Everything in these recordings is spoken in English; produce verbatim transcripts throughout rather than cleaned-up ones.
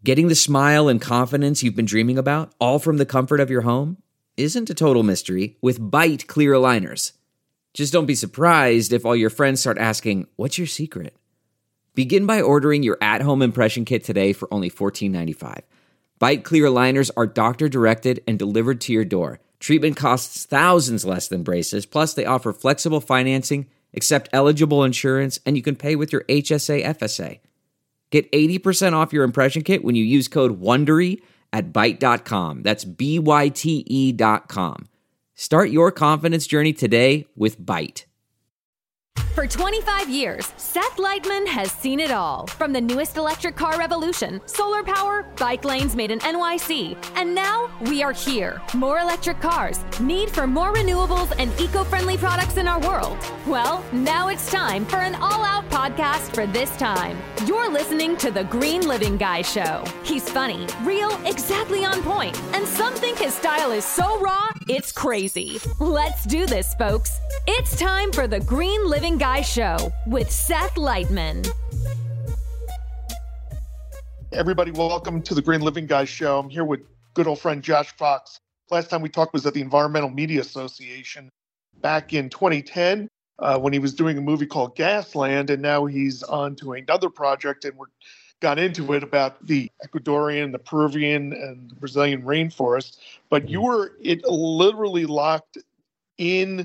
Getting the smile and confidence you've been dreaming about, all from the comfort of your home, isn't a total mystery with Byte clear aligners. Just don't be surprised if all your friends start asking, "What's your secret?" Begin by ordering your at-home impression kit today for only fourteen ninety-five. Byte clear aligners are doctor-directed and delivered to your door. Treatment costs thousands less than braces, plus they offer flexible financing, accept eligible insurance, and you can pay with your H S A F S A. Get eighty percent off your impression kit when you use code WONDERY at byte dot com. That's B Y T E dot com. Start your confidence journey today with Byte. For twenty-five years, Seth Leitman has seen it all. From the newest electric car revolution, solar power, bike lanes made in N Y C. And now we are here. More electric cars, need for more renewables and eco-friendly products in our world. Well, now it's time for an all-out podcast for this time. You're listening to The Green Living Guy Show. He's funny, real, exactly on point. And some think his style is so raw, it's crazy. Let's do this, folks. It's time for The Green Living Guy Show with Seth Leitman. Everybody, welcome to the Green Living Guy Show. I'm here with good old friend Josh Fox. Last time we talked was at the Environmental Media Association back in twenty ten uh, when he was doing a movie called Gasland, and now he's on to another project, and we're got into it about the Ecuadorian, the Peruvian, and the Brazilian rainforest. But you were it literally locked in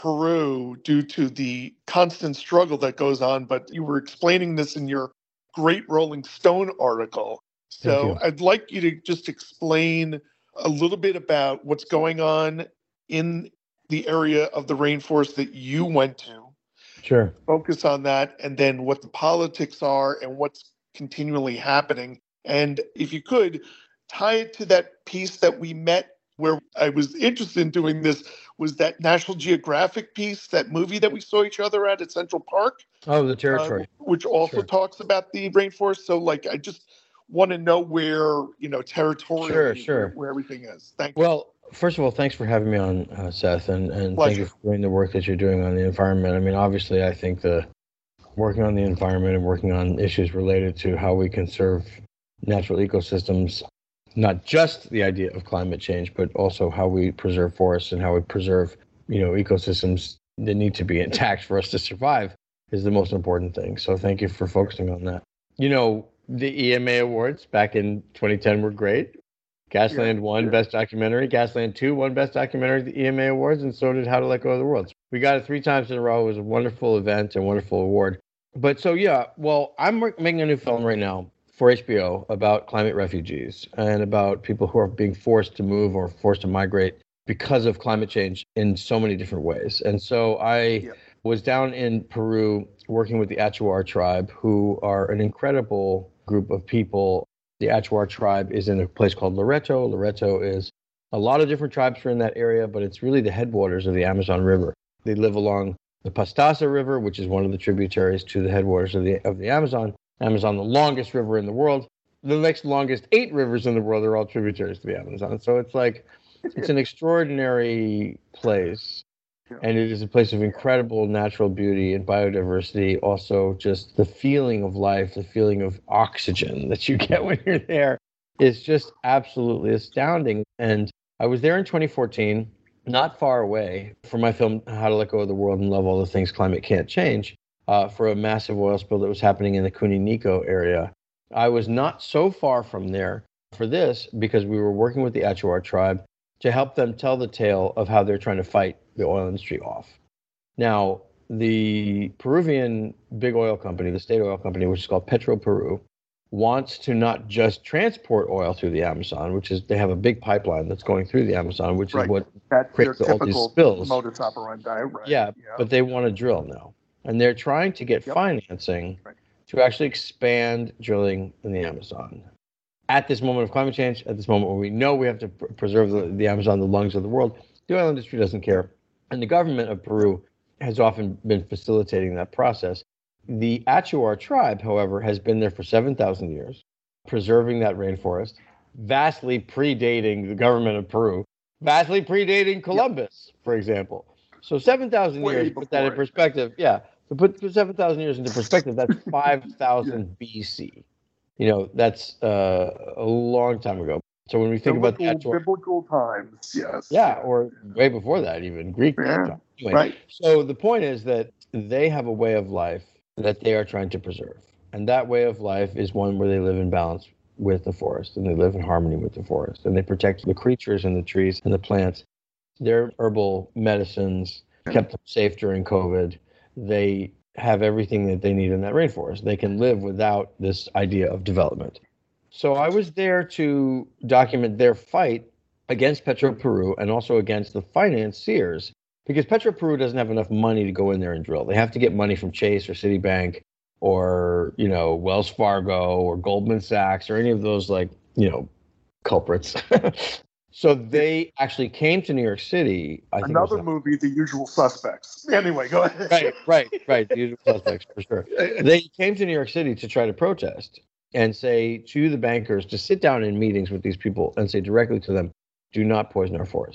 Peru due to the constant struggle that goes on, but you were explaining this in your great Rolling Stone article. So I'd like you to just explain a little bit about what's going on in the area of the rainforest that you went to. Sure. Focus on that, and then what the politics are and what's continually happening. And if you could, tie it to that piece that we met where I was interested in doing this was that National Geographic piece, that movie that we saw each other at at Central Park. Oh, the territory. Uh, which also sure. talks about the rainforest. So, like, I just want to know where, you know, territorially, sure, sure. Where, where everything is. Thank you. Well, first of all, thanks for having me on, uh, Seth, and, and thank you for doing the work that you're doing on the environment. I mean, obviously, I think the working on the environment and working on issues related to how we conserve natural ecosystems, not just the idea of climate change, but also how we preserve forests and how we preserve, you know, ecosystems that need to be intact for us to survive is the most important thing. So thank you for focusing on that. You know, the E M A Awards back in twenty ten were great. Gasland yeah, won yeah. Best Documentary. Gasland two won Best Documentary at the E M A Awards, and so did How to Let Go of the World. We got it three times in a row. It was a wonderful event and wonderful award. But so, yeah, well, I'm making a new film right now for H B O about climate refugees and about people who are being forced to move or forced to migrate because of climate change in so many different ways. And so I yeah. was down in Peru working with the Achuar tribe, who are an incredible group of people. The Achuar tribe is in a place called Loreto. Loreto is a lot of different tribes are in that area, but it's really the headwaters of the Amazon River. They live along the Pastaza River, which is one of the tributaries to the headwaters of the of the Amazon. Amazon, the longest river in the world. The next longest eight rivers in the world are all tributaries to the Amazon. So it's like, it's an extraordinary place. And it is a place of incredible natural beauty and biodiversity. Also, just the feeling of life, the feeling of oxygen that you get when you're there is just absolutely astounding. And I was there in twenty fourteen, not far away from my film, How to Let Go of the World and Love All the Things Climate Can't Change. Uh, for a massive oil spill that was happening in the Cuninico area. I was not so far from there for this because we were working with the Achuar tribe to help them tell the tale of how they're trying to fight the oil industry off. Now, the Peruvian big oil company, the state oil company, which is called Petroperu, wants to not just transport oil through the Amazon, which is they have a big pipeline that's going through the Amazon, which right. is what that's creates all these spills. Modus operandi, right? Yeah, yeah, but they want to drill now. And they're trying to get yep. financing right. to actually expand drilling in the Amazon. At this moment of climate change, at this moment when we know we have to pr- preserve the, the Amazon, the lungs of the world, the oil industry doesn't care. And the government of Peru has often been facilitating that process. The Achuar tribe, however, has been there for seven thousand years, preserving that rainforest, vastly predating the government of Peru, vastly predating Columbus, yep. for example. So seven thousand years, put that in perspective, yeah. To put seven thousand years into perspective, that's five thousand yeah. B C. You know, that's uh, a long time ago. So when we think biblical, about the Achuar, biblical times, yes. yeah, or way before that, even Greek yeah. times. Anyway, right. So the point is that they have a way of life that they are trying to preserve. And that way of life is one where they live in balance with the forest, and they live in harmony with the forest, and they protect the creatures and the trees and the plants. Their herbal medicines kept them safe during COVID. They have everything that they need in that rainforest. They can live without this idea of development. So I was there to document their fight against Petroperu and also against the financiers, because Petroperu doesn't have enough money to go in there and drill. They have to get money from Chase or Citibank or, you know, Wells Fargo or Goldman Sachs or any of those, like, you know, culprits. So they actually came to New York City. I think Another movie, The Usual Suspects. Anyway, go ahead. Right, right, right. The Usual Suspects, for sure. They came to New York City to try to protest and say to the bankers to sit down in meetings with these people and say directly to them, do not poison our forest.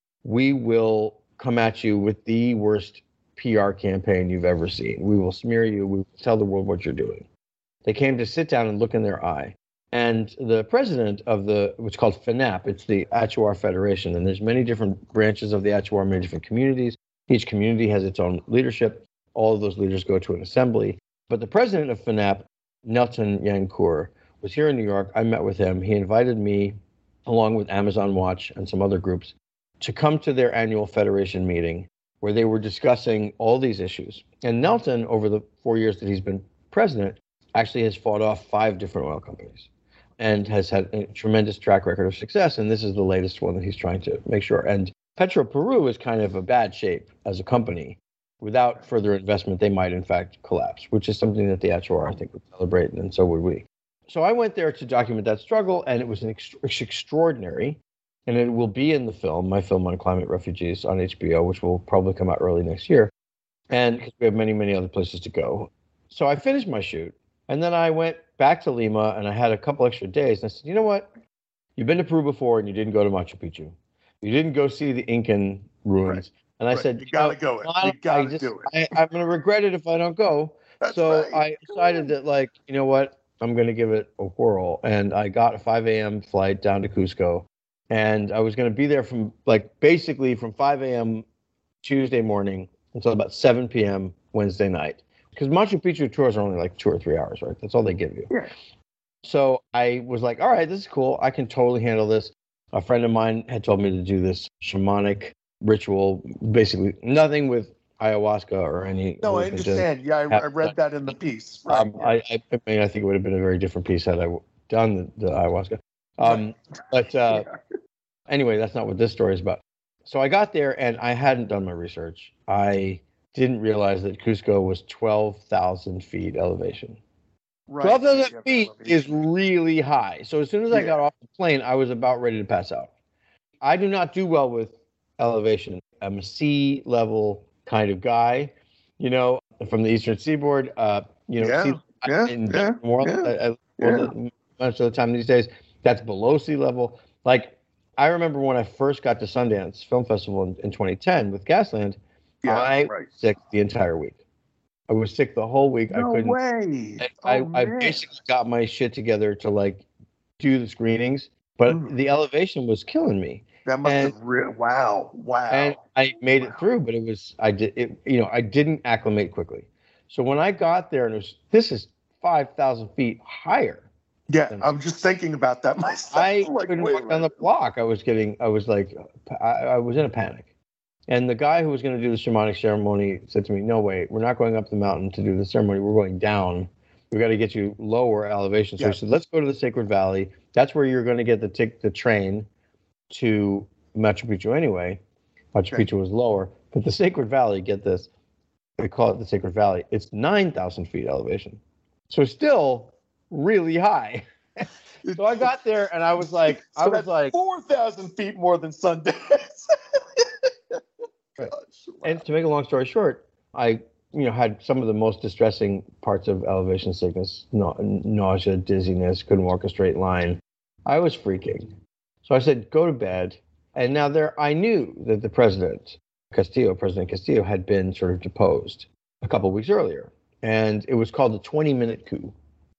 We will come at you with the worst P R campaign you've ever seen. We will smear you. We will tell the world what you're doing. They came to sit down and look in their eye. And the president of the, what's called FNAP, it's the Achuar Federation, and there's many different branches of the Achuar, many different communities. Each community has its own leadership. All of those leaders go to an assembly. But the president of FNAP, Nelson Yancourt, was here in New York. I met with him. He invited me, along with Amazon Watch and some other groups, to come to their annual federation meeting where they were discussing all these issues. And Nelson, over the four years that he's been president, actually has fought off five different oil companies and has had a tremendous track record of success. And this is the latest one that he's trying to make sure. And Petroperu is kind of a bad shape as a company. Without further investment, they might, in fact, collapse, which is something that the Achuar, I think, would celebrate, and so would we. So I went there to document that struggle, and it was an ex- extraordinary, and it will be in the film, my film on climate refugees on H B O, which will probably come out early next year, and because we have many, many other places to go. So I finished my shoot, and then I went back to Lima, and I had a couple extra days, and I said, you know what? You've been to Peru before, and you didn't go to Machu Picchu. You didn't go see the Incan ruins. Right. And I right. said, you gotta oh, go. It. You gotta just, do it. I, I'm gonna regret it if I don't go. That's so right. I decided that, like, you know what? I'm gonna give it a whirl. And I got a five a.m. flight down to Cusco, and I was gonna be there from like basically from five a.m. Tuesday morning until about seven p.m. Wednesday night. Because Machu Picchu tours are only like two or three hours, right? That's all they give you. Yeah. So I was like, all right, this is cool. I can totally handle this. A friend of mine had told me to do this shamanic ritual, basically nothing with ayahuasca or any. No, I understand. Yeah, I, I read that in the piece. Right. Um, I, I mean, I think it would have been a very different piece had I done the, the ayahuasca. Um, but uh, yeah. Anyway, that's not what this story is about. So I got there and I hadn't done my research. I didn't realize that Cusco was twelve thousand feet elevation. Right. twelve thousand feet is really high. So as soon as I yeah. got off the plane, I was about ready to pass out. I do not do well with elevation. I'm a sea level kind of guy, you know, from the Eastern Seaboard. Uh, you know, yeah, sea, yeah, in yeah, world, yeah, I, I, yeah. Much of the time these days, that's below sea level. Like, I remember when I first got to Sundance Film Festival in, in twenty ten with Gasland, yeah, I right. was sick the entire week. I was sick the whole week. No I couldn't. way. I, oh, I, I basically got my shit together to like do the screenings, but mm. the elevation was killing me. That must and, have re- wow, wow. And I made wow. it through, but it was I did it. You know, I didn't acclimate quickly. So when I got there, and it was this is five thousand feet higher. Yeah, I'm just thinking about that myself. I like, couldn't wait, walk down the block. I was getting. I was like, I, I was in a panic. And the guy who was going to do the shamanic ceremony said to me, no, wait, we're not going up the mountain to do the ceremony. We're going down. We've got to get you lower elevation. So yeah. he said, let's go to the Sacred Valley. That's where you're going to get the t- the train to Machu Picchu anyway. Machu okay. Picchu was lower. But the Sacred Valley, get this, they call it the Sacred Valley. It's nine thousand feet elevation. So still really high. So I got there and I was like, so I was like four thousand feet more than Sundance. Right. And to make a long story short, I, you know, had some of the most distressing parts of elevation sickness, na- nausea, dizziness, couldn't walk a straight line. I was freaking. So I said, go to bed. And now there, I knew that the president, Castillo, President Castillo, had been sort of deposed a couple of weeks earlier. And it was called the twenty-minute coup.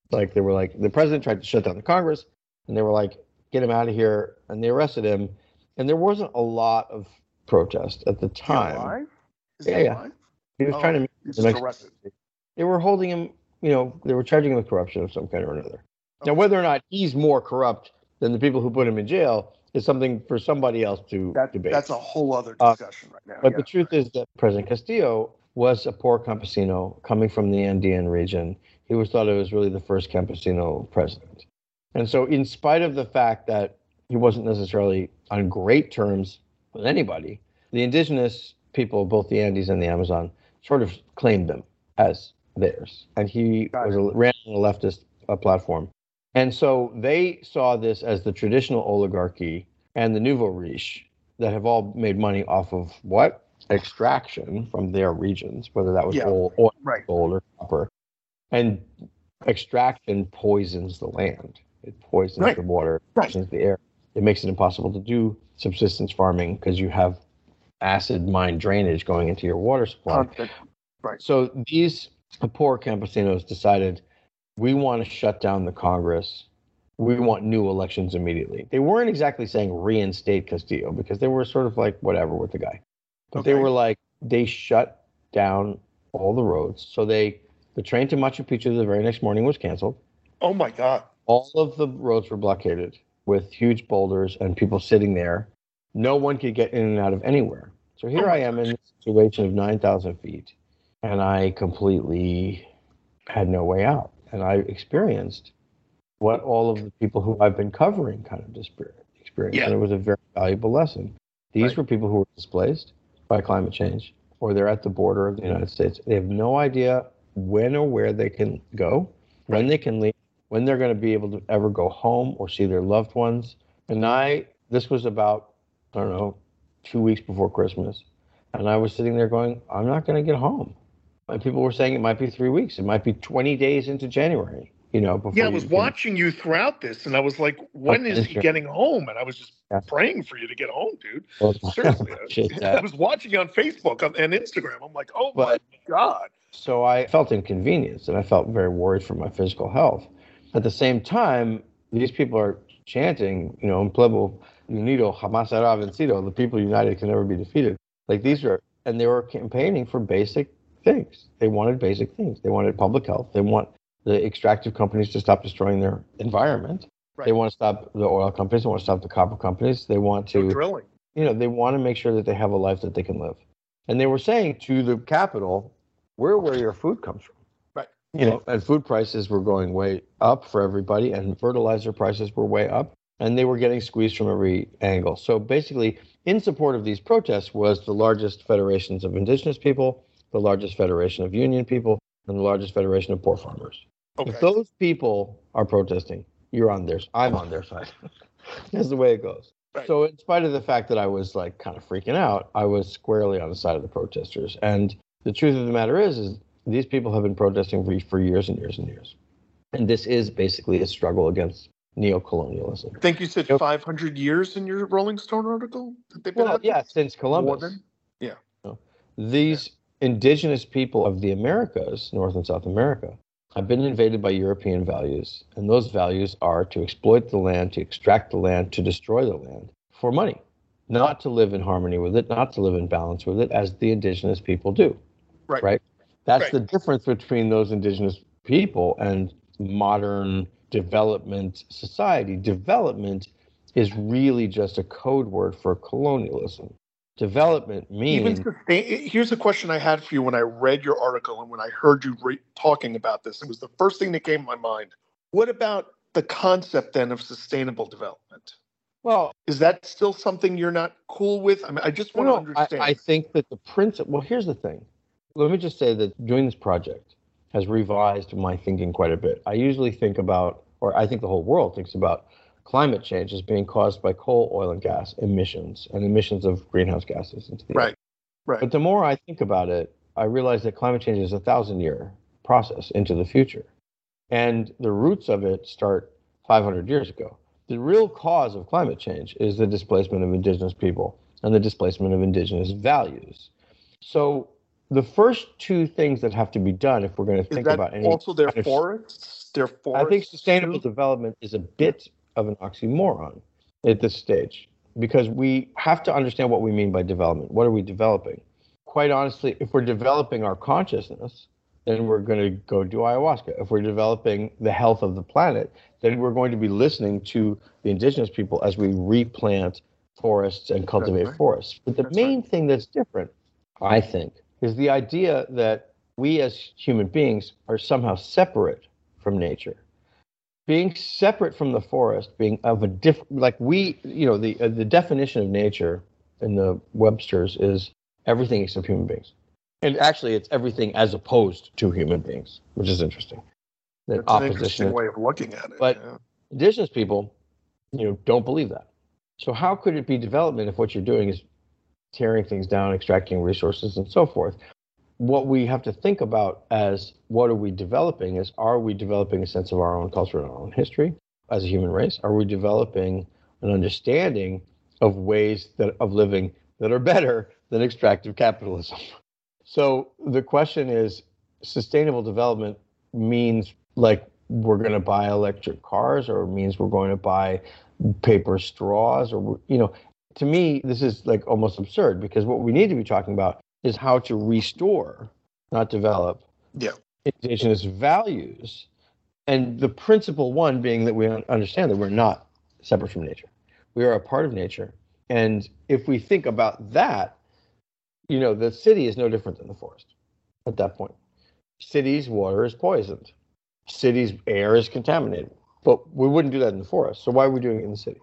Like they were like, the president tried to shut down the Congress, and they were like, get him out of here, and they arrested him. And there wasn't a lot of protest at the time. Is he alive? Is yeah, he yeah. alive? He was oh, trying to make he's the just next, arrested. They were holding him, you know, they were charging him with corruption of some kind or another. Okay. Now, whether or not he's more corrupt than the people who put him in jail is something for somebody else to that, debate. That's a whole other Uh, discussion right now. But yeah. the truth is that President Castillo was a poor campesino coming from the Andean region. He was thought of as really the first campesino president. And so in spite of the fact that he wasn't necessarily on great terms with anybody, the indigenous people, both the Andes and the Amazon, sort of claimed him as theirs. And he Got was it. a, ran on a leftist uh, platform. And so they saw this as the traditional oligarchy and the nouveau riche that have all made money off of what? Extraction from their regions, whether that was Yeah, oil, oil right. gold, or copper. And extraction poisons the land. It poisons Right. the water, it Right. poisons the air. It makes it impossible to do subsistence farming because you have acid mine drainage going into your water supply. Constant. Right. So these poor campesinos decided, we want to shut down the Congress. We want new elections immediately. They weren't exactly saying reinstate Castillo because they were sort of like whatever with the guy. But Okay. they were like, they shut down all the roads. So they, the train to Machu Picchu the very next morning was canceled. Oh my God. All of the roads were blockaded with huge boulders and people sitting there. No one could get in and out of anywhere. So here Oh my I am in a situation of nine thousand feet, and I completely had no way out. And I experienced what all of the people who I've been covering kind of experienced. Yeah. And it was a very valuable lesson. These Right. were people who were displaced by climate change, or they're at the border of the United States. They have no idea when or where they can go, when they can leave, when they're going to be able to ever go home or see their loved ones. And I, this was about, I don't know, two weeks before Christmas. And I was sitting there going, I'm not going to get home. And people were saying it might be three weeks. It might be twenty days into January, you know, before Yeah, I you was can- watching you throughout this, and I was like, when Okay, is he sure. getting home? And I was just Yeah. praying for you to get home, dude. Well, Seriously. appreciate I, that. I was watching you on Facebook and Instagram. I'm like, oh my But- God. So I felt inconvenienced and I felt very worried for my physical health. At the same time, these people are chanting, you know, "Un pueblo unido jamás será vencido." The people united can never be defeated. Like these are, and they were campaigning for basic things. They wanted basic things. They wanted public health. They want the extractive companies to stop destroying their environment. Right. They want to stop the oil companies. They want to stop the copper companies. They want No to, drilling. you know, they want to make sure that they have a life that they can live. And they were saying to the capital, we're where your food comes from. Right. You know, and food prices were going way up for everybody, and fertilizer prices were way up, and they were getting squeezed from every angle. So basically, in support of these protests was the largest federations of indigenous people, the largest federation of union people, and the largest federation of poor farmers. Okay. If those people are protesting, you're on theirs. I'm on their side. That's the way it goes. Right. So in spite of the fact that I was like kind of freaking out, I was squarely on the side of the protesters. And the truth of the matter is, is these people have been protesting for, for years and years and years. And this is basically a struggle against neocolonialism. I think you said Yep. five hundred years in your Rolling Stone article that they've been Well, at yeah, this? since More Columbus. than? Yeah. You know, these indigenous people of the Americas, North and South America, have been invaded by European values. And those values are to exploit the land, to extract the land, to destroy the land for money, not to live in harmony with it, not to live in balance with it, as the indigenous people do. Right. Right? That's Right. the difference between those indigenous people and modern development society. Development is really just a code word for colonialism. Development means Even sustain, here's a question I had for you when I read your article and when I heard you re- talking about this. It was the first thing that came to my mind. What about the concept then of sustainable development? well, Is that still something you're not cool with? I mean, I just want no, to understand. I, I think that the principle. Well, here's the thing. Let me just say that doing this project has revised my thinking quite a bit. I usually think about, or I think the whole world thinks about, climate change as being caused by coal, oil, and gas emissions and emissions of greenhouse gases into the air. right. Right. But the more I think about it, I realize that climate change is a thousand-year process into the future. And the roots of it start five hundred years ago. The real cause of climate change is the displacement of indigenous people and the displacement of indigenous values. So the first two things that have to be done if we're going to think about any also their kind of, forests, their forests. I think sustainable too? development is a bit of an oxymoron at this stage, because we have to understand what we mean by development. What are we developing? Quite honestly, if we're developing our consciousness, then we're going to go do ayahuasca. If we're developing the health of the planet, then we're going to be listening to the indigenous people as we replant forests and cultivate right. forests. But the That's main right. thing that's different, I think, is the idea that we as human beings are somehow separate from nature. Being separate from the forest, being of a different, like we, you know, the uh, the definition of nature in the Webster's is everything except human beings. And actually, it's everything as opposed to human beings, which is interesting. That That's an interesting way of looking at it. But yeah. indigenous people, you know, don't believe that. So how could it be development if what you're doing is tearing things down, extracting resources, and so forth? What we have to think about as what are we developing is, are we developing a sense of our own culture and our own history as a human race? Are we developing an understanding of ways that of living that are better than extractive capitalism? So the question is, sustainable development means like we're going to buy electric cars, or it means we're going to buy paper straws, or, you know, to me, this is like almost absurd, because what we need to be talking about is how to restore, not develop, yeah. indigenous values. And the principal one being that we understand that we're not separate from nature. We are a part of nature. And if we think about that, you know, the city is no different than the forest at that point. Cities' water is poisoned. Cities' air is contaminated. But we wouldn't do that in the forest. So why are we doing it in the city?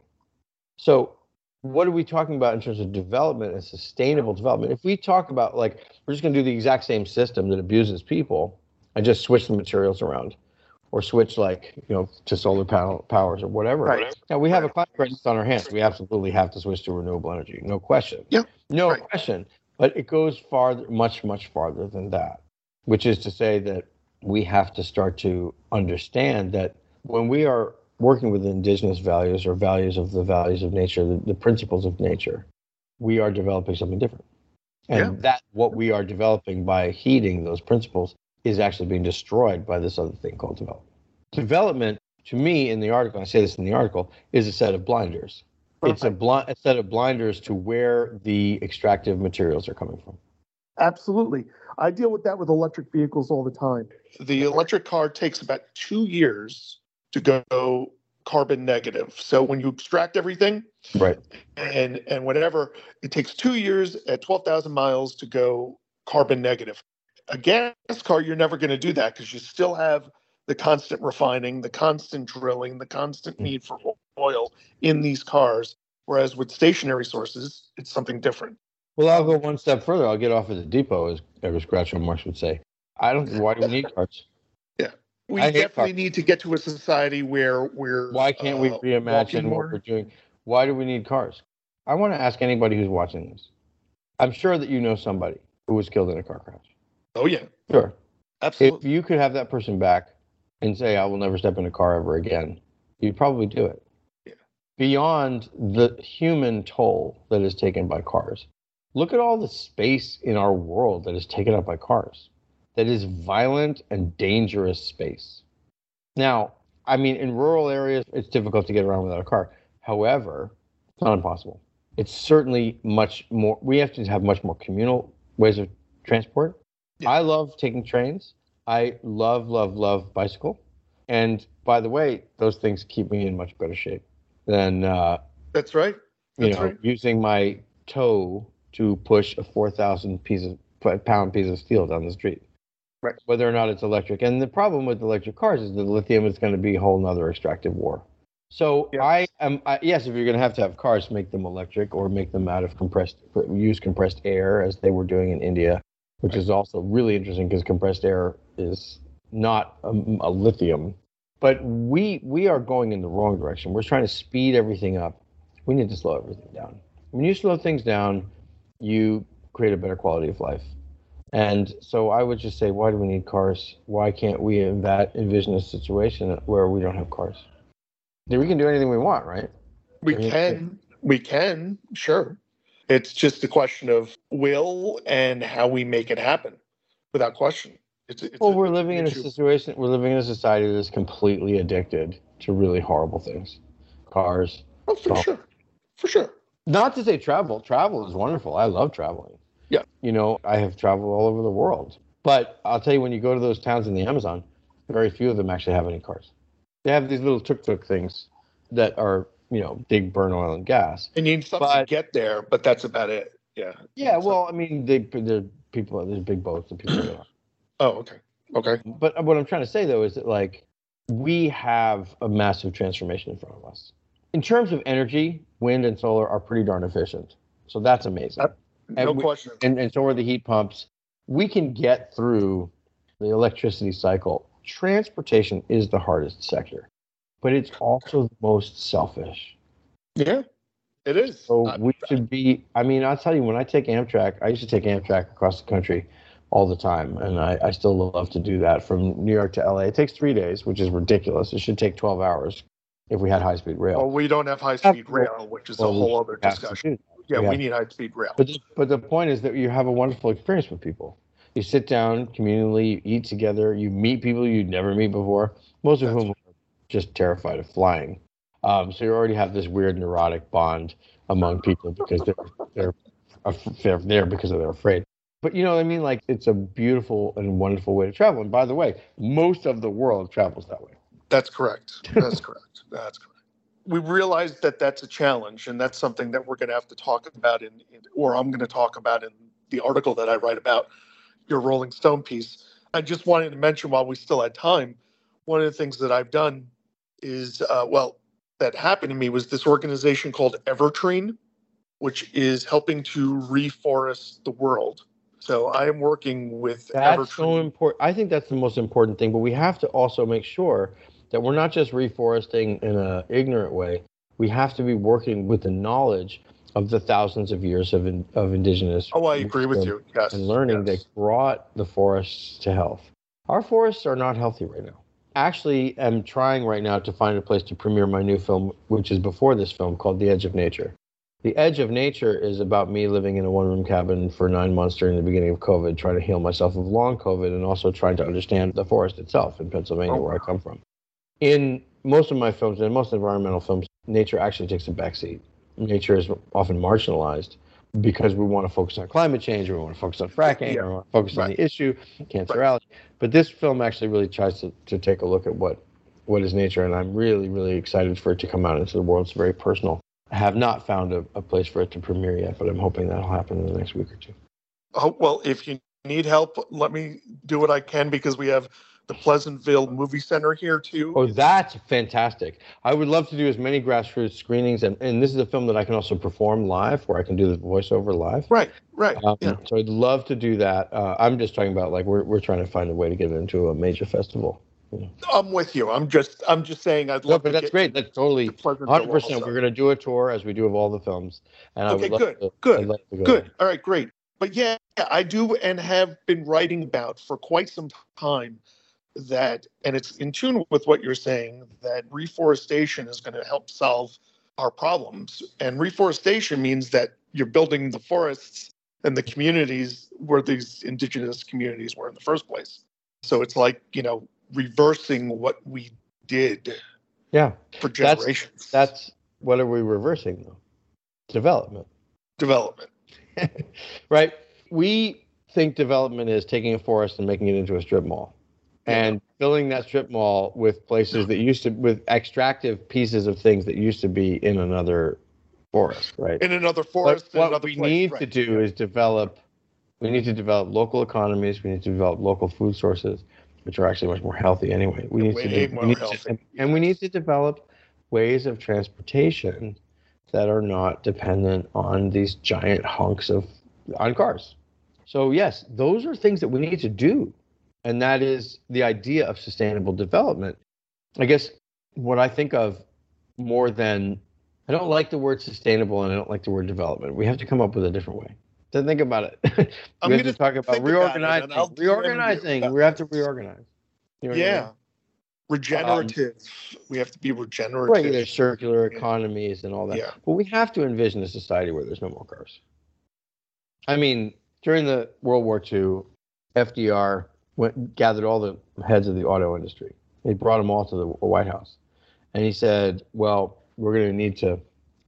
So what are we talking about in terms of development and sustainable development? If we talk about, like, we're just going to do the exact same system that abuses people and just switch the materials around, or switch, like, you know, to solar panel powers or whatever. Right. Now, we have a climate crisis on our hands. We absolutely have to switch to renewable energy. No question. Yeah. No right. question. But it goes farther, much, much farther than that, which is to say that we have to start to understand that when we are working with indigenous values, or values of the values of nature, the, the principles of nature, we are developing something different. And yeah. that what we are developing by heeding those principles is actually being destroyed by this other thing called development. Development, to me, in the article, I say this in the article, is a set of blinders. It's a, bl- a set of blinders to where the extractive materials are coming from. Absolutely. I deal with that with electric vehicles all the time. The electric car takes about two years to go carbon negative. So when you extract everything, right, and and whatever, it takes two years at twelve thousand miles to go carbon negative. A gas car, you're never going to do that, because you still have the constant refining, the constant drilling, the constant need for oil in these cars. Whereas with stationary sources, it's something different. Well, I'll go one step further. I'll get off at the depot, as, as Groucho Marx would say. I don't. Why do we need cars? Yeah, we I definitely need to get to a society where we're. Why can't we uh, reimagine what we're doing? Why do we need cars? I want to ask anybody who's watching this. I'm sure that you know somebody who was killed in a car crash. Oh yeah, sure, absolutely. If you could have that person back and say, "I will never step in a car ever again," you'd probably do it. Yeah. Beyond the human toll that is taken by cars, look at all the space in our world that is taken up by cars. That is violent and dangerous space. Now, I mean, in rural areas, it's difficult to get around without a car. However, it's not impossible. It's certainly much more, we have to have much more communal ways of transport. Yeah. I love taking trains. I love, love, love bicycle. And by the way, those things keep me in much better shape than uh, That's right. That's you know, right. using my toe to push a four thousand piece of, pound piece of steel down the street. Right. Whether or not it's electric. And the problem with electric cars is that lithium is going to be a whole nother extractive war. So yeah. I am, I, yes, if you're going to have to have cars, make them electric, or make them out of compressed, use compressed air, as they were doing in India, which right. is also really interesting, because compressed air is not a, a lithium. But we we are going in the wrong direction. We're trying to speed everything up. We need to slow everything down. When you slow things down, you create a better quality of life. And so I would just say, why do we need cars? Why can't we in that envision a situation where we don't have cars? We can do anything we want, right? We I mean, can. We can, sure. It's just a question of will and how we make it happen, without question. It's, it's well, a, we're it's living in a situation, we're living in a society that's completely addicted to really horrible things. Cars. Oh, for phones. Sure. For sure. Not to say travel. Travel is wonderful. I love traveling. Yeah. You know, I have traveled all over the world. But I'll tell you, when you go to those towns in the Amazon, very few of them actually have any cars. They have these little tuk-tuk things that are, you know, big burn oil and gas. And you need something but, to get there, but that's about it. Yeah. Yeah, well, I mean, they, they're people, there's big boats and people get on. Oh, okay. Okay. But what I'm trying to say, though, is that, like, we have a massive transformation in front of us. In terms of energy, wind and solar are pretty darn efficient. So that's amazing. Uh, no and we, question. And, and so are the heat pumps. We can get through the electricity cycle. Transportation is the hardest sector, but it's also the most selfish. Yeah, it is. So uh, we should be, I mean, I'll tell you, when I take Amtrak, I used to take Amtrak across the country all the time, and I, I still love to do that from New York to L A. It takes three days, which is ridiculous. It should take twelve hours if we had high-speed rail. Well, we don't have high-speed rail, which is well, a whole other discussion. Yeah, we, we need high-speed rail. But the, but the point is that you have a wonderful experience with people. You sit down communally, you eat together, you meet people you'd never meet before, most of That's whom are just terrified of flying. Um, so you already have this weird neurotic bond among people because they're they're they're there because they're afraid. But you know what I mean? Like, it's a beautiful and wonderful way to travel. And by the way, most of the world travels that way. That's correct. That's correct. That's correct. We realize that that's a challenge, and that's something that we're going to have to talk about in, in or I'm going to talk about in the article that I write about your Rolling Stone piece. I just wanted to mention, while we still had time, one of the things that I've done is, uh, well, that happened to me was this organization called Evertreen, which is helping to reforest the world. So I am working with That's Evertreen. so important. I think that's the most important thing, but we have to also make sure that we're not just reforesting in an ignorant way. We have to be working with the knowledge of the thousands of years of in, of indigenous. Oh, I agree with you. Yes. And learning yes. that brought the forests to health. Our forests are not healthy right now. Actually, I'm trying right now to find a place to premiere my new film, which is before this film, called The Edge of Nature. The Edge of Nature is about me living in a one-room cabin for nine months during the beginning of COVID, trying to heal myself of long COVID, and also trying to understand the forest itself in Pennsylvania, oh. where I come from. In most of my films, and most environmental films, nature actually takes a backseat. Nature is often marginalized because we want to focus on climate change, or we want to focus on fracking, yeah. or we want to focus right. on the issue, cancerology. Right. But this film actually really tries to, to take a look at what, what is nature, and I'm really, really excited for it to come out into the world. It's very personal. I have not found a, a place for it to premiere yet, but I'm hoping that'll happen in the next week or two. Oh, well, if you need help, let me do what I can, because we have the Pleasantville Movie Center here too. Oh, that's fantastic. I would love to do as many grassroots screenings, and, and this is a film that I can also perform live, where I can do the voiceover live. Right, right. Um, yeah. So I'd love to do that. Uh, I'm just talking about, like, we're we're trying to find a way to get it into a major festival. You know. I'm with you. I'm just I'm just saying I'd love no, but to that's get great. That's totally one hundred percent. Also. We're going to do a tour as we do of all the films. And okay, I would good, love to, good, I'd love to go good. there. All right, great. But yeah, I do and have been writing about for quite some time that, and it's in tune with what you're saying, that reforestation is going to help solve our problems. And reforestation means that you're building the forests and the communities where these indigenous communities were in the first place. So it's like, you know, reversing what we did yeah. for generations. That's, that's what are we reversing, though? Development. Development. Right? We think development is taking a forest and making it into a strip mall. And filling that strip mall with places that used to, with extractive pieces of things that used to be in another forest, right? In another forest. But what another we place. need right. to do is develop, we need to develop local economies, we need to develop local food sources, which are actually much more healthy anyway. We need Way to do, more we need healthy. To, and, and we need to develop ways of transportation that are not dependent on these giant hunks of, on cars. So yes, those are things that we need to do. And that is the idea of sustainable development. I guess what I think of more than, I don't like the word sustainable and I don't like the word development. We have to come up with a different way. So think about it. we I'm have to talk about reorganizing. About reorganizing. We have to reorganize. You know yeah. I mean? Regenerative. Um, we have to be regenerative. Right. There's circular economies and all that. Yeah. But we have to envision a society where there's no more cars. I mean, during the World War Two, F D R went gathered all the heads of the auto industry. He brought them all to the White House. And he said, well, we're going to need to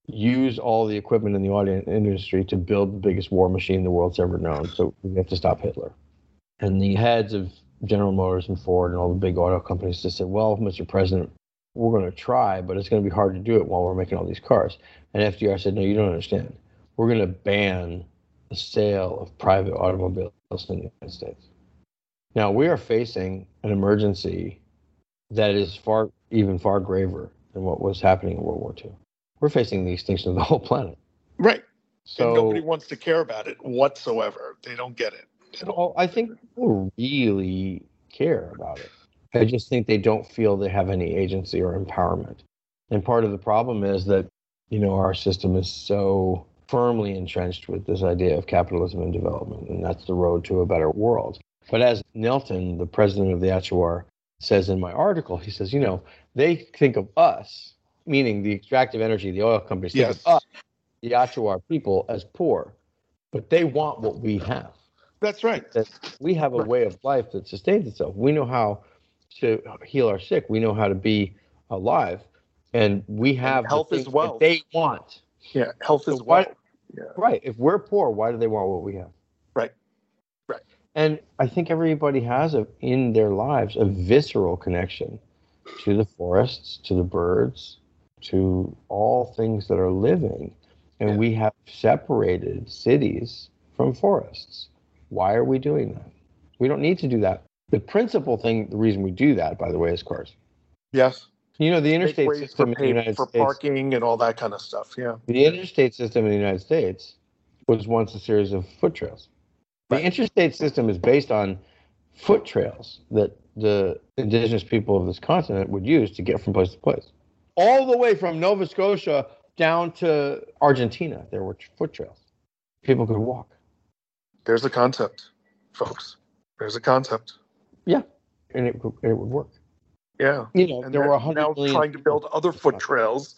use all the equipment in the auto industry to build the biggest war machine the world's ever known. So we have to stop Hitler. And the heads of General Motors and Ford and all the big auto companies just said, well, Mister President, we're going to try, but it's going to be hard to do it while we're making all these cars. And F D R said, no, you don't understand. We're going to ban the sale of private automobiles in the United States. Now, we are facing an emergency that is far, even far graver than what was happening in World War Two. We're facing the extinction of the whole planet. Right. So and nobody wants to care about it whatsoever. They don't get it. Well, I think people really care about it. I just think they don't feel they have any agency or empowerment. And part of the problem is that, you know, our system is so firmly entrenched with this idea of capitalism and development, and that's the road to a better world. But as Nelton, the president of the Achuar, says in my article, he says, you know, they think of us, meaning the extractive energy, the oil companies, think yes. of us, the Achuar people, as poor, but they want what we have. That's right. That we have a way of life that sustains itself. We know how to heal our sick. We know how to be alive, and we have and health the as well. That they want. Yeah, health so as well. Why, yeah. Right. If we're poor, why do they want what we have? Right. Right. And I think everybody has a, in their lives a visceral connection to the forests, to the birds, to all things that are living, and yeah. we have separated cities from forests. Why are we doing that? We don't need to do that. The principal thing, the reason we do that, by the way, is cars. Yes. You know, the interstate system for in the United for States. parking and all that kind of stuff, yeah. The interstate system in the United States was once a series of foot trails. The right. interstate system is based on foot trails that the indigenous people of this continent would use to get from place to place. All the way from Nova Scotia down to Argentina, there were foot trails. People could walk. There's a concept, folks. There's a concept. Yeah, and it, it would work. Yeah. You know, and there were one hundred now million trying to build other foot trails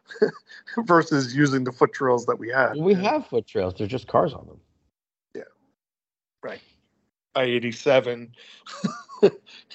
versus using the foot trails that we had. We have foot trails. There's just cars on them. Yeah. Right. I eighty-seven, the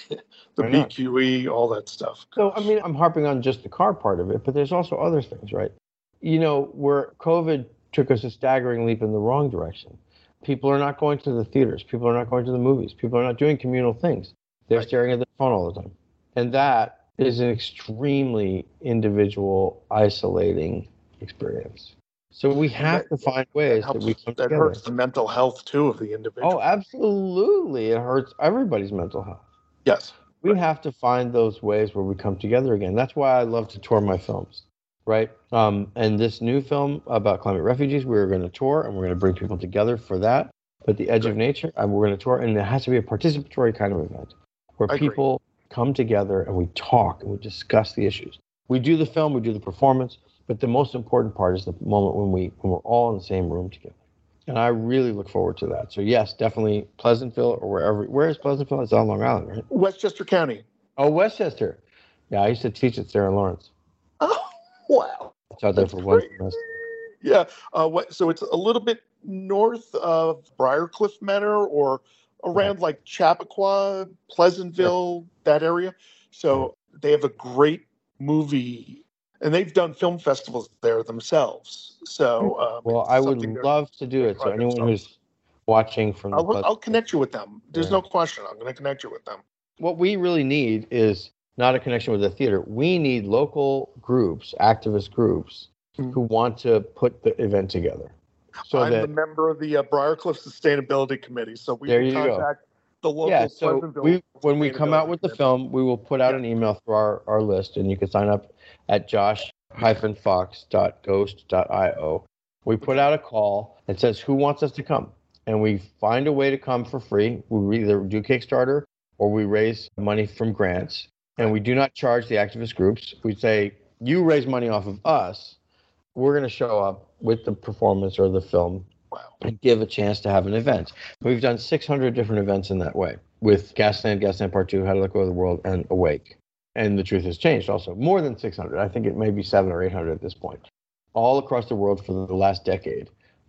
B Q E, all that stuff. So, I mean, I'm harping on just the car part of it, but there's also other things, right? You know, where COVID took us a staggering leap in the wrong direction. People are not going to the theaters. People are not going to the movies. People are not doing communal things. They're right. staring at their phone all the time. And that is an extremely individual, isolating experience. So we have that, to find ways that, helps, that we come that together. hurts the mental health, too, of the individual. Oh, absolutely. It hurts everybody's mental health. Yes. We right. have to find those ways where we come together again. That's why I love to tour my films, right? Um, and this new film about climate refugees, we're going to tour, and we're going to bring people together for that. But The Edge right. of Nature, and we're going to tour, and it has to be a participatory kind of event where I people agree. come together and we talk and we discuss the issues. We do the film, we do the performance, but the most important part is the moment when, we, when we're all in the same room together. And I really look forward to that. So yes, definitely Pleasantville or wherever. Where is Pleasantville? It's on Long Island, right? Westchester County. Oh, Westchester. Yeah, I used to teach at Sarah Lawrence. Oh, wow. I taught there for one semester. Yeah. Uh, what, so it's a little bit north of Briarcliff Manor or around right. like Chappaqua, Pleasantville, right. that area. So right. they have a great movie, and they've done film festivals there themselves. So um, well, I would love to do it. So anyone stuff. who's watching from, I'll, I'll connect you with them. There's yeah. no question. I'm going to connect you with them. What we really need is not a connection with the theater. We need local groups, activist groups, mm-hmm. who want to put the event together. So I'm that, the member of the uh, Briarcliff Sustainability Committee, so we there can you contact go. the local yeah, so Pleasantville we, when we come out with the committee. film, we will put out yeah. an email through our, our list, and you can sign up at josh dash fox dot ghost dot io. We put out a call that says who wants us to come, and we find a way to come for free. We either do Kickstarter or we raise money from grants, and we do not charge the activist groups. We say, you raise money off of us, we're going to show up with the performance or the film wow. and give a chance to have an event. We've done six hundred different events in that way with Gasland, Gasland Part two, How to Let Go of the World, and Awake. And the truth has changed also. More than six hundred. I think it may be seven or eight hundred at this point. All across the world for the last decade. And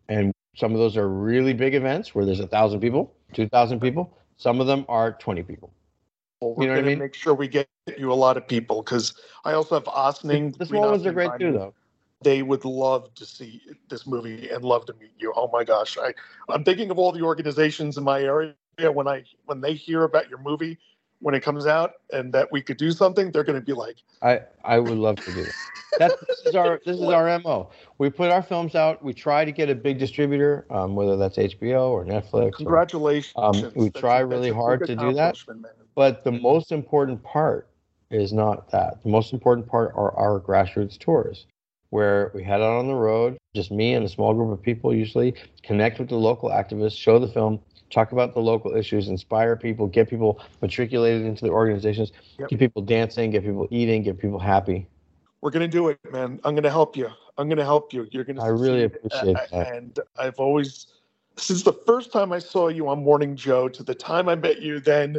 Some of those are really big events where there's a thousand people, two thousand people. Some of them are twenty people. Well, we're You know going what I to mean? make sure we get you a lot of people, because I also have Osning. The small ones are great too, though. They would love to see this movie and love to meet you. Oh my gosh, I I'm thinking of all the organizations in my area when I when they hear about your movie when it comes out and that we could do something, they're going to be like, I, I would love to do that. That's this is our this is our M O. We put our films out. We try to get a big distributor, um, whether that's H B O or Netflix. Congratulations! Or, um, we try that's, really that's hard to do that. Man. But the most important part is not that. The most important part are our grassroots tours, where we head out on the road, just me and a small group of people usually, connect with the local activists, show the film, talk about the local issues, inspire people, get people matriculated into the organizations, yep. Get people dancing, get people eating, get people happy. We're going to do it, man. I'm going to help you. I'm going to help you. You're going to I really appreciate it. that. And I've always, since the first time I saw you on Morning Joe to the time I met you then,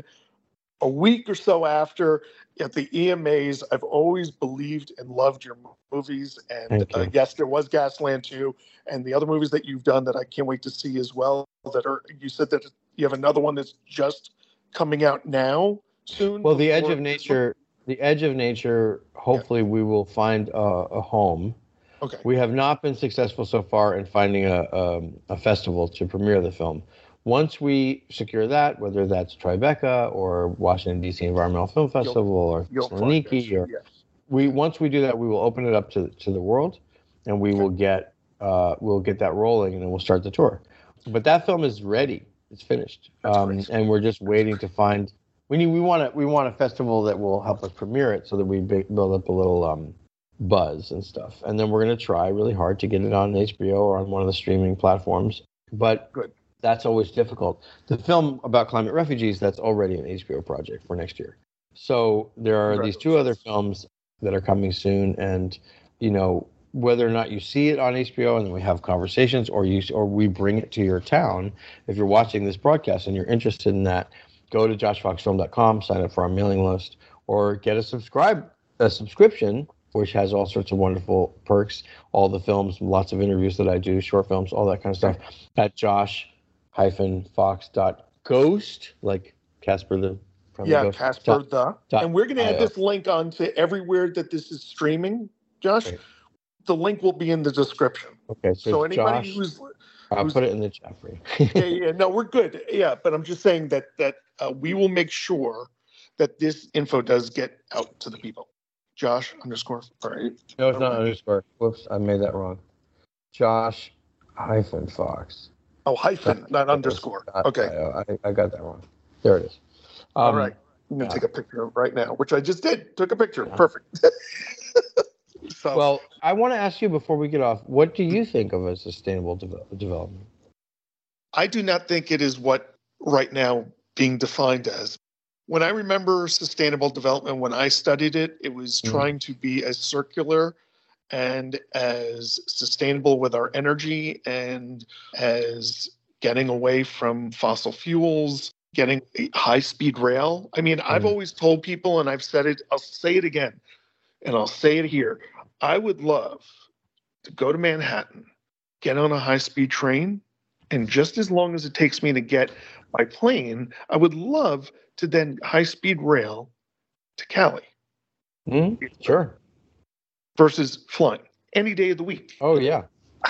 a week or so after at the E M As, I've always believed and loved your movies. And uh, yes, there was Gasland too, and the other movies that you've done that I can't wait to see as well. That are, you said that you have another one that's just coming out now soon. Well, The Edge of Nature, The Edge of Nature. Hopefully, yeah. we will find a, a home. Okay. We have not been successful so far in finding a um, a festival to premiere the film. Once we secure that, whether that's Tribeca or Washington, D C Environmental Film Festival you'll, or Thessaloniki, or yes. we once we do that, we will open it up to to the world, and we okay. will get uh, we'll get that rolling, and then we'll start the tour. But that film is ready; it's finished, um, and we're just waiting to find. We need we want a we want a festival that will help us premiere it, so that we build up a little um, buzz and stuff, and then we're going to try really hard to get it on H B O or on one of the streaming platforms. But good. That's always difficult. The film about climate refugees, that's already an H B O project for next year. So there are these two other films that are coming soon, and you know whether or not you see it on H B O, and then we have conversations, or you or we bring it to your town. If you're watching this broadcast and you're interested in that, go to josh fox film dot com, sign up for our mailing list, or get a subscribe a subscription, which has all sorts of wonderful perks. All the films, lots of interviews that I do, short films, all that kind of stuff at Josh. hyphen fox dot ghost, like Casper the from yeah the ghost. Casper dot, the dot, and we're going to add this link onto everywhere that this is streaming, Josh. Right. The link will be in the description. Okay, so, so anybody Josh, who's I'll who's, put it in the chat for you. yeah yeah no we're good, yeah but I'm just saying that that uh, we will make sure that this info does get out to the people. Josh underscore right no it's not underscore whoops I made that wrong. Josh hyphen Fox. Oh, hyphen, not underscore. Okay. I, I, I got that wrong. There it is. Um, All right. I'm going to uh, take a picture right now, which I just did. Took a picture. Yeah. Perfect. so, well, I want to ask you before we get off, what do you think of a sustainable de- development? I do not think it is what right now being defined as. When I remember sustainable development, when I studied it, it was mm-hmm. trying to be as circular and as sustainable with our energy and as getting away from fossil fuels, getting high-speed rail. I mean, mm. I've always told people, and I've said it, I'll say it again, and I'll say it here. I would love to go to Manhattan, get on a high-speed train, and just as long as it takes me to get by plane, I would love to then high-speed rail to Cali. Mm, sure. Versus flying any day of the week. Oh, yeah.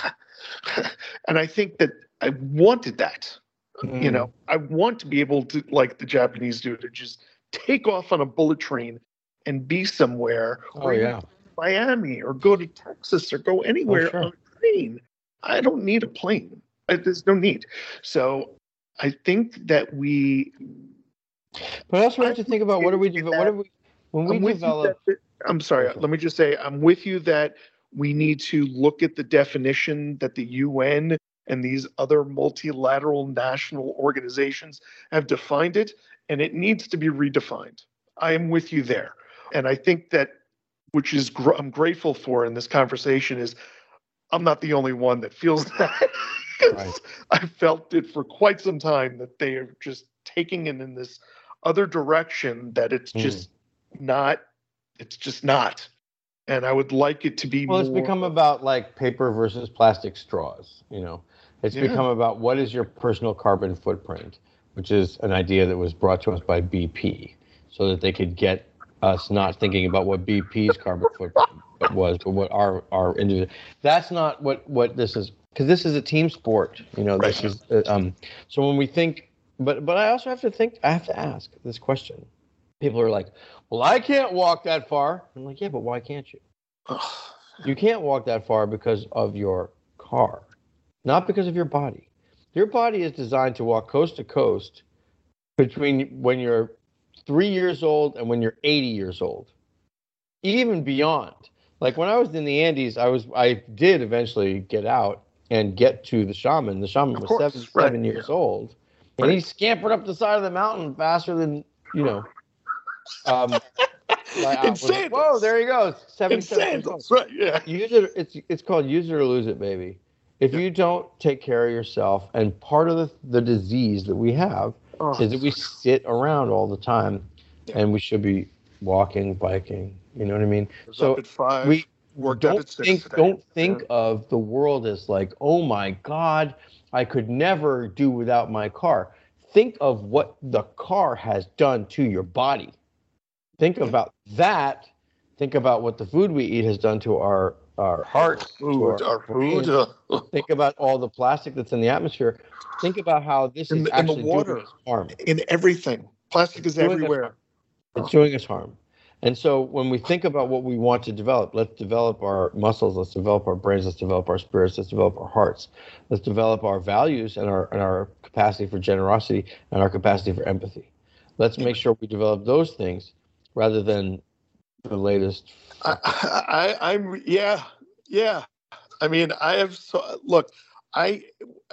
And I think that I wanted that. Mm. You know, I want to be able to, like the Japanese do, to just take off on a bullet train and be somewhere. Oh, yeah. Miami or go to Texas or go anywhere oh, sure. on a train. I don't need a plane. I, there's no need. So I think that we. But also we have to think about what are we doing? What are we when we develop. I'm sorry, okay. Let me just say, I'm with you that we need to look at the definition that the U N and these other multilateral national organizations have defined it, and it needs to be redefined. I am with you there. And I think that, which is gr- I'm grateful for in this conversation, is I'm not the only one that feels that. Right. I felt it for quite some time that they are just taking it in this other direction that it's just mm. not. It's just not. And I would like it to be well, more... Well, it's become about like paper versus plastic straws, you know. It's Yeah. become about what is your personal carbon footprint, which is an idea that was brought to us by B P, so that they could get us not thinking about what B P's carbon footprint was, but what our our individual. That's not what what this is, because this is a team sport. You know, this Right. is uh, um. So when we think, but but I also have to think. I have to ask this question. People are like, "Well, I can't walk that far." I'm like, "Yeah, but why can't you? You can't walk that far because of your car, not because of your body. Your body is designed to walk coast to coast between when you're three years old and when you're eighty years old, even beyond. Like when I was in the Andes, I was I did eventually get out and get to the shaman. The shaman Of was course, seventy-seven right, years yeah. old, and Right. he scampered up the side of the mountain faster than, you know. Um, like, I In was like, sandals. whoa, there he goes, In seventy-seven years old. sandals, right? Yeah. Use it. It's it's called use it or lose it, baby. If you don't take care of yourself, and part of the, the disease that we have Oh. is that we sit around all the time, Yeah. and we should be walking, biking. You know what I mean? Was So up at five, we worked out don't at six think today. don't think Yeah. of the world as like, oh my God, I could never do without my car. Think of what the car has done to your body. Think about that. Think about what the food we eat has done to our our hearts, to Food, our, our brains. food, uh, Think about all the plastic that's in the atmosphere. Think about how this In is the- in the actually water. doing us harm. in everything. Plastic is Doing us everywhere. harm. It's doing us harm. And so when we think about what we want to develop, let's develop our muscles, let's develop our brains, let's develop our spirits, let's develop our hearts, let's develop our values and our and our capacity for generosity and our capacity for empathy. Let's make sure we develop those things rather than the latest. I, I, I'm yeah, yeah. I mean, I have so look. I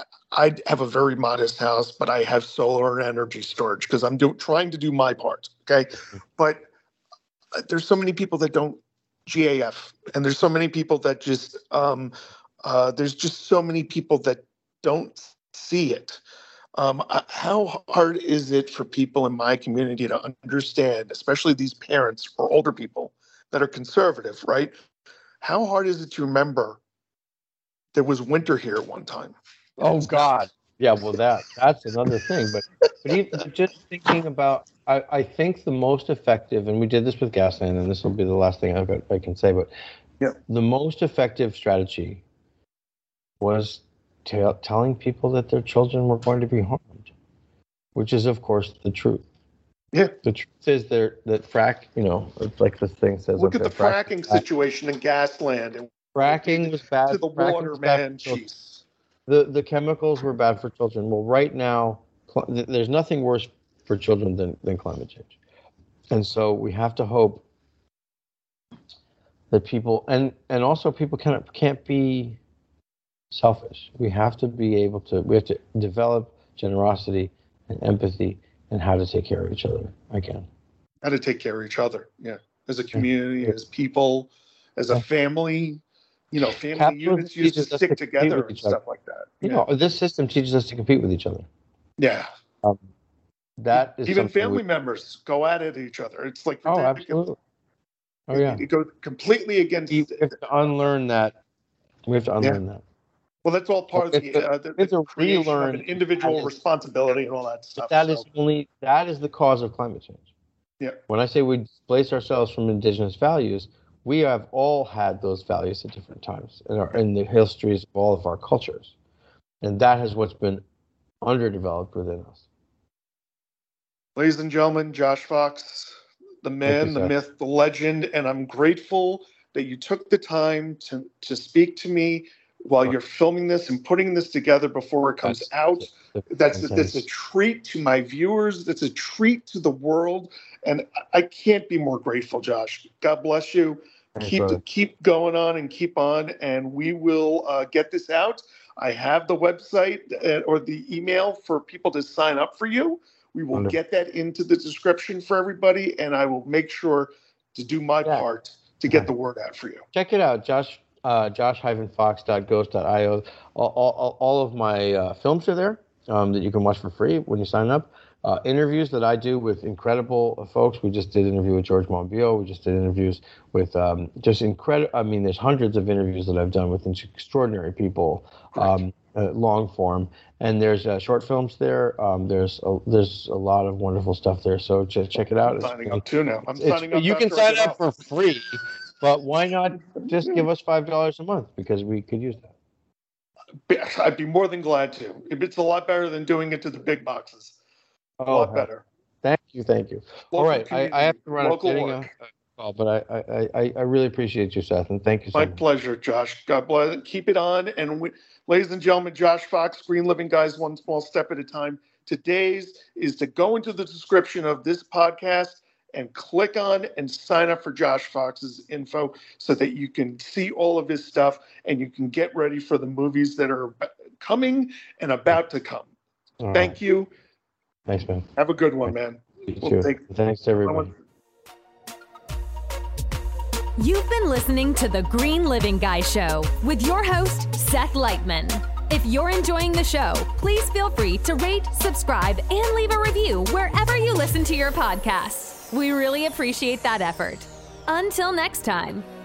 I have a very modest house, but I have solar and energy storage because I'm do, trying to do my part. Okay, but there's so many people that don't G A F, and there's so many people that just um, uh, there's just so many people that don't see it. Um, uh, how hard is it for people in my community to understand, especially these parents or older people that are conservative, right? How hard is it to remember there was winter here at one time? Oh God. Yeah, well that that's another thing. But but even just thinking about I, I think the most effective, and we did this with Gasland, and this will be the last thing I've got, I can say, but Yeah. the most effective strategy was t- telling people that their children were going to be harmed, which is of course the truth. Yeah. The truth is there that frack, you know, it's like this thing says. Look up at the there, fracking situation in Gasland and Fracking was bad. to the fracking water, was bad for man. children. Jeez. The the chemicals were bad for children. Well, right now, cl- th- there's nothing worse for children than, than climate change. And so we have to hope that people, and, and also people can't, can't be selfish. We have to be able to, we have to develop generosity and empathy and how to take care of each other again. How to take care of each other. Yeah. As a community, as people, as a Yeah. family. You know, family Capitalism units used to teaches us stick to compete together with and each other. stuff like that. You Yeah. know, this system teaches us to compete with each other. Yeah. Um, that is Even something family we, members go at it each other. It's like oh, ridiculous. absolutely. Oh, It- yeah. It goes completely against. We have to unlearn that. We have to unlearn that. Well, that's all part of We the, have to- uh, the, we have the to creation of relearn an individual that is- responsibility and all that stuff. But that so, is only that is the cause of climate change. Yeah. When I say we displace ourselves from indigenous values, we have all had those values at different times in our in the histories of all of our cultures, and that is what's been underdeveloped within us. ladies and gentlemen, Josh Fox, the man, you, the Seth. myth, the legend, and I'm grateful that you took the time to to speak to me while you're filming this and putting this together before it comes That's- out. That's intense. that's a treat to my viewers. That's a treat to the world, and I can't be more grateful, Josh. God bless you. Thanks, keep brother. keep going on and keep on, and we will uh, get this out. I have the website uh, or the email for people to sign up for you. We will Wonderful. get that into the description for everybody, and I will make sure to do my Yeah. part to get the word out for you. Check it out, Josh. Uh, josh dash fox dot ghost dot io. All, all, all of my uh, films are there um, that you can watch for free when you sign up. Uh, interviews that I do with incredible uh, folks. We just did an interview with George Monbiot. We just did interviews with um, just incredible. I mean, there's hundreds of interviews that I've done with extraordinary people. Um, uh, long form, and there's uh, short films there. Um, there's a, there's a lot of wonderful stuff there. So ch- check it out. I'm signing up too now. I'm it's, signing up. You can sign up for off. free, but why not just give us five dollars a month, because we could use that. I'd be more than glad to. It's a lot better than doing it to the big boxes. A oh, lot better. Thank you, thank you. Local All right, I, I have to run. Local a, work. a call, but I, I, I, I really appreciate you, Seth, and thank you so My much. pleasure, Josh. God bless. Keep it on. And we, ladies and gentlemen, Josh Fox, Green Living Guys, one small step at a time. Today's is to go into the description of this podcast and click on and sign up for Josh Fox's info so that you can see all of his stuff and you can get ready for the movies that are coming and about to come. All Thank right. you. Thanks, man. Have a good one, man. You We'll too. take- Thanks, everybody. You've been listening to The Green Living Guy Show with your host, Seth Lightman. If you're enjoying the show, please feel free to rate, subscribe, and leave a review wherever you listen to your podcasts. We really appreciate that effort. Until next time.